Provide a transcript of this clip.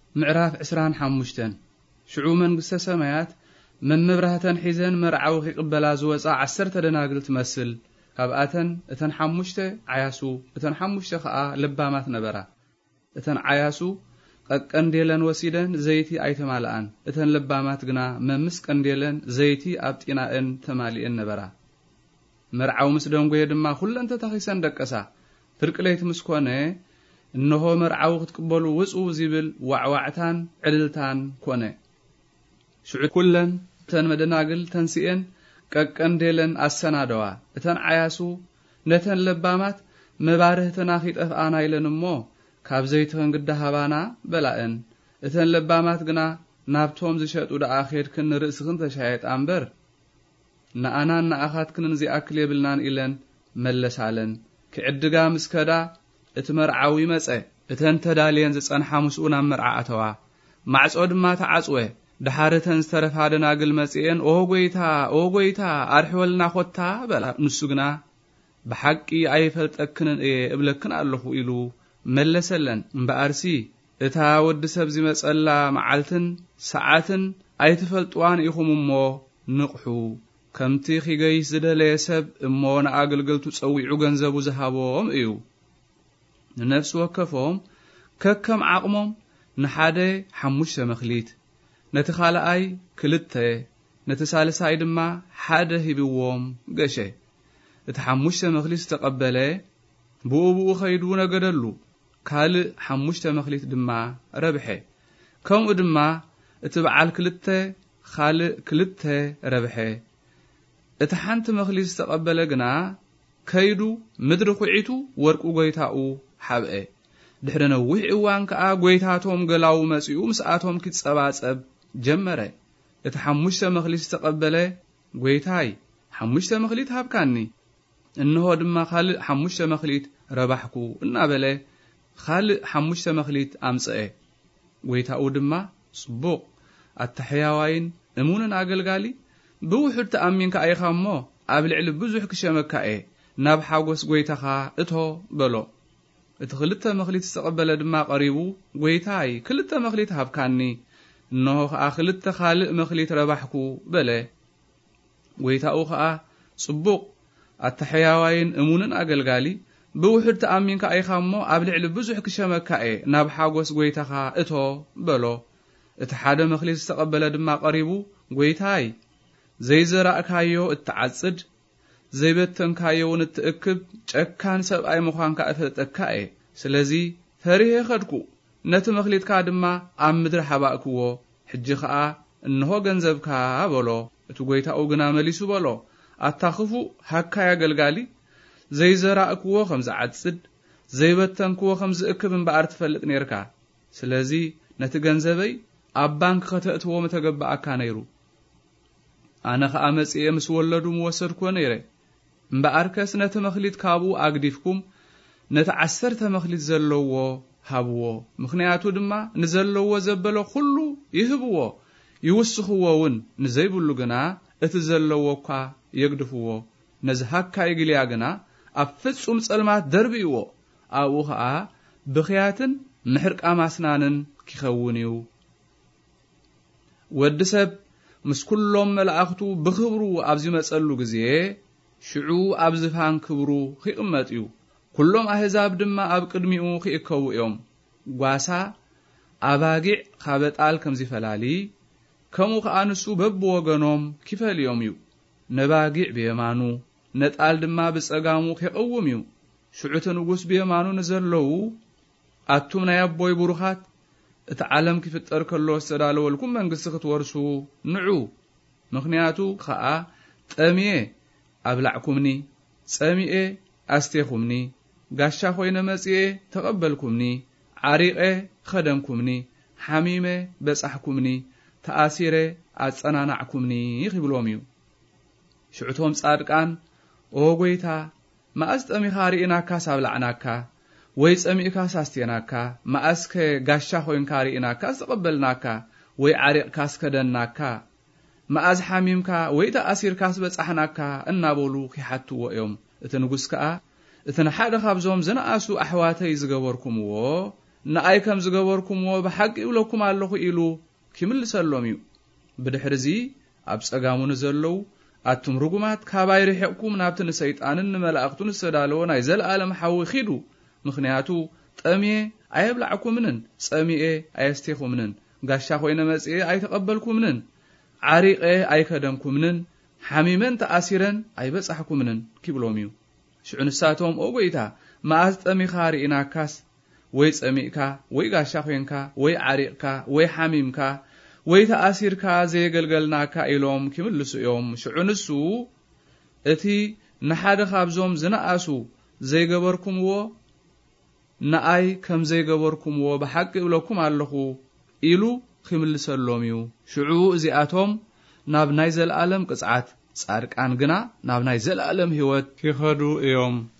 معراف 25 شعو منግስተ ሰማያት መምብራህተን ሒዘን መርዓው ኺቅበላ ዝወፃ 10 ደናግል ትመስል ካብኣተን እተን 5 ዓያሱ እተን 5 ከዓ ልባማት ነበራ እተን ዓያሱ ቀንዴለን ወሲደን ዘይቲ ኣይተማልአን እተን ልባማት ግና መምስ ቀንዴለን ዘይቲ ኣብጢናእን ተማሊእን ነበራ መርዓው ምስ ደንጎየ ድማ ሁለንተ ተኺሰን ደቀሳ ፍርቅለይት ምስኮነ እነሆ መርዓው ክትቅበሉ ውፁ ዝብል ዋዕዋዕታን ዕልልታን ኮነ ሽዑ ኩለን ተን መደናግል ተንሲኤን ቀንዴለን ኣሰናደዋ እተን ዓያሱ ነተን ልባማት መባርህተና ኺጠፍኣና ኢለንሞ ካብ ዘይትኸን ግዳሃባና በላእን እተን ልባማት ግና ናብቶም ዝሸጡ ደኣኺድክን ርእስኽን ተሻየጥ ኣምበር ንኣናን ንኣኻትክን ዝኣክል የብልናን ኢለን መለሳለን ክዕድጋ ምስከዳ እትመርዓዊ መጸ እተን ተዳልየን ዝጸንሓ ምስኡ ናብ መርዓ ኣተዋ ማዕጾ ድማ ተዓጽወ ድሓርተን ዝተረፋ ደናግል መጽኤን ኦ ጎይታ ኣርሕወልና ኾታ በላ ንሱ ግና ብሓቂ ኣይፈልጠክንን እየ እብለክን ኣለኹ ኢሉ መለሰለን እምበኣርሲ እታ ወዲ ሰብ ዝመጸላ መዓልትን ሰዓትን ኣይትፈልጥዋን ኢኹም እሞ ንቕሑ ከምቲ ኺገይስ ዝደለየ ሰብ እሞ ንኣገልገልቱ ጸዊዑ ገንዘቡ ዝሃቦም እዩ ንነፍስ ወከፎም ከከም ዓቕሞም ንሓደ 5 መኽሊት ነቲ ኻልኣይ 2 ነቲ ሳልሳይ ድማ 1 ሂብዎም ገሸ እቲ 5 መኽሊት ተቀበለ ብኡብኡ ኸይዱ ነገደሉ ካልእ 5 መኽሊት ድማ ረብሐ ከምኡ ድማ እቲ በዓል 2 ካልእ 2 ረብሐ እቲ ሓንቲ መኽሊት ተቀበለ ግና ከይዱ ምድሪ ኹዒቱ ወርቁ ጎይታኡ ሓብአ ድሕረ ነዊሕ እዋን ከዓ ጎይታቶም ገላው መጺኡ ምስኣቶም ክጸባጸብ ጀመረ እቲ 5 መኽሊት ተቀበለ ጎይታይ 5 መኽሊት ሃብካኒ እንሆ ድማ ካልእ 5 መኽሊት ረባሕኩ እናበለ ካልእ 5 መኽሊት ኣምጽአ ጎይታኡ ድማ ጽቡቕ ኣተሕያዋይን እሙንን ኣገልጋሊ ብውሑድ ተኣሚንካ ኣይኻሞ ኣብ ልዕሊ ብዙሕ ክሸመካኤ ናብ ሓጎስ ጎይታኻ እቶ በሎ እቲ 2 መኽሊት ተቀበለ ድማ ቀሪቡ ጎይታይ 2 መኽሊት ሃብካኒ እንሆ ከዓ 2 ካልእ መኽሊት ረባሕኩ በለ ጎይታኡ ከዓ ጽቡቕ ኣተሕያዋይን እሙንን ኣገልጋሊ ብውሑድ ተኣሚንካ ኣይኻሞ ኣብ ልዕሊ ብዙሕ ክሸመካኤ ናብ ሓጎስ ጎይታኻ እቶ በሎ እቲ 1 መኽሊት ተቀበለ ድማ ቀሪቡ ጎይታይ ዘይዘራእካዮ እትዓጽድ ዘይበተንካዮውን እትእክብ ጨካን ሰብኣይ ምዃንካ እፈልጠካየ ስለዚ ፈሪሄ ኸድኩ ነቲ መኽሊትካ ድማ ኣብ ምድሪ ሓባእክዎ ሕጂ ከዓ እንሆ ገንዘብካ በሎ እቲ ጎይታኡ ግና መሊሱ በሎ ኣታኽፉ ሃካይ ኣገልጋሊ ዘይዘራእክዎ ከም ዝዓጽድ ዘይበተንክዎ ከም ዝእክብ እምበኣር ትፈልጥ ነርካ ስለዚ ነቲ ገንዘበይ ኣብ ባንክ ከተእትዎ መተገባእካ ነይሩ ኣነ ከዓ መጽኤ ምስ ወለዱ ምወሰድኮ ነይረ እምበኣርከስ ነቲ መኽሊት ካብኡ ኣግዲፍኩም ነቲ 10 መኽሊት ዘለዎ ሃብዎ ምኽንያቱ ድማ ንዘለዎ ዘበለ ኩሉ ይህብዎ ይውስኽዎውን ንዘይብሉ ግና እቲ ዘለዎ እኳ የግድፍዎ ነዚ ሃካይ ግልያ ግና ኣብ ፍጹም ጸልማት ደርቢይዎ ኣብኡ ከዓ ብኽያትን ምሕርቃ ማስናንን ክኸውን እዩ ወዲ ሰብ ምስ ኩሎም መላእኽቱ ብኽብሩ ኣብ ዝመጸሉ ግዜ ሽዑ ኣብ ዝፋን ክብሩ ኺቕመጥ እዩ ኩሎም ኣሕዛብ ድማ ኣብ ቅድሚኡ ኺእከቡ እዮም ጓሳ ኣባጊዕ ካበጣል ከም ዝፈላሊ ከምኡ ከዓ ንሱ በብወገኖም ክፈልዮም እዩ ነባጊዕ ብየማኑ ነጣል ድማ ብጸጋሙ ኺቕውም እዩ ሽዑ ንጉስ ብየማኑ ንዘለዉ ኣቱም ናይ ኣቦይ ቡሩኻት እቲ ዓለም ክፍጠር ከሎ ዝተዳለወልኩም መንግስቲ ክትወርሱ ንዑ ምኽንያቱ ከዓ ጠምየ ኣብላዕኩምኒ ጸሚኤ ኣስቴኹምኒ ጋሻ ኾይነ መጽኤ ተቐበልኩምኒ ዓሪቐ ኸደንኩምኒ ሓሚመ በጻሕኩምኒ ተኣሲረ ኣጸናናዕኩምኒ ይኽብሎም እዩ ሽዑቶም ጻድቃን ኦ ጎይታ ማእስ ጠሚኻ ርኢናካ ሳብላዕናካ ወይ ጸሚእካ ሳስቴናካ ማእስከ ጋሻ ኾይንካ ርኢናካ ተቐበልናካ ወይ ዓሪቕካ ስከደናካ ማእዝ ሓሚምካ ወይ ተኣሲርካ ስበጻሕናካ እናበሉ ኺሓትዎ እዮም እቲ ንጉስ ከዓ እቲ ሓደ ካብዞም ዝነኣሱ ኣሕዋተይ ዝገበርኩምዎ ንኣይ ከም ዝገበርኩምዎ ብሓቂ ይብለኩም ኣለኹ ኢሉ ክምልሰሎም እዩ ብድሕሪዚ ኣብ ጸጋሙን ዘለው ኣቱም ርጉማት ካባይ ርሕቕኩም ናብቲ ንሰይጣንን ንመላእኽቱን ዝተዳለወ ናይ ዘለዓለም ሓዊ ኺዱ ምኽንያቱ ጠምየ ኣየብላዕኩምንን ጸሚኤ ኣየስተይኹምንን ጋሻ ኮይነ መጽኤ ኣይተቐበልኩምንን ዓሪቐ ኣይከደምኩምንን ሓሚመን ተኣሲረን ኣይበጻሕኩምንን ክብሎም እዩ ሽዑ ንሳቶም ኦጎይታ መዓዝ ጠሚኻ ርኢናካስ ወይ ጸሚእካ ወይ ጋሻ ኮይንካ ወይ ዓሪቕካ ወይ ሓሚምካ ወይ ተኣሲርካ ዘየገልገልናካ ኢሎም ክምልሱ እዮም ሽዑ ንሱ እቲ ንሓደ ካብዞም ዝነኣሱ ዘይገበርኩምዎ ንኣይ ከም ዘይገበርኩምዎ ብሓቂ ይብለኩም ኣለኹ ኢሉ ክምልሰሎም እዩ ሽዑ እዚኣቶም ናብ ናይ ዘለዓለም ቅጽዓት ጻድቃን ግና ናብ ናይ ዘለዓለም ሕይወት ይኸዱ እዮም